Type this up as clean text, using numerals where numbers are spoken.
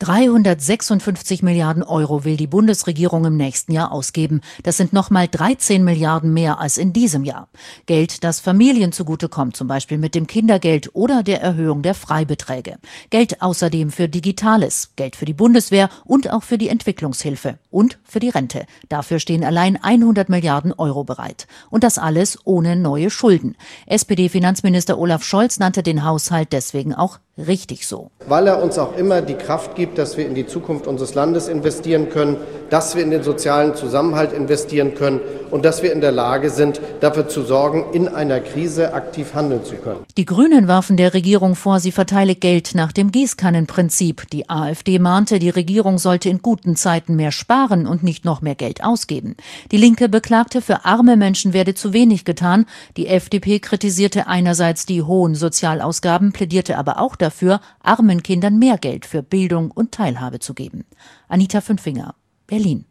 356 Milliarden Euro will die Bundesregierung im nächsten Jahr ausgeben. Das sind nochmal 13 Milliarden mehr als in diesem Jahr. Geld, das Familien zugutekommt, zum Beispiel mit dem Kindergeld oder der Erhöhung der Freibeträge. Geld außerdem für Digitales, Geld für die Bundeswehr und auch für die Entwicklungshilfe und für die Rente. Dafür stehen allein 100 Milliarden Euro bereit. Und das alles ohne neue Schulden. SPD-Finanzminister Olaf Scholz nannte den Haushalt deswegen auch richtig so. Weil er uns auch immer die Kraft gibt, dass wir in die Zukunft unseres Landes investieren können, dass wir in den sozialen Zusammenhalt investieren können und dass wir in der Lage sind, dafür zu sorgen, in einer Krise aktiv handeln zu können. Die Grünen warfen der Regierung vor, sie verteile Geld nach dem Gießkannenprinzip. Die AfD mahnte, die Regierung sollte in guten Zeiten mehr sparen und nicht noch mehr Geld ausgeben. Die Linke beklagte, für arme Menschen werde zu wenig getan. Die FDP kritisierte einerseits die hohen Sozialausgaben, plädierte aber auch dafür, armen Kindern mehr Geld für Bildung und Teilhabe zu geben. Anita Fünfinger, Berlin.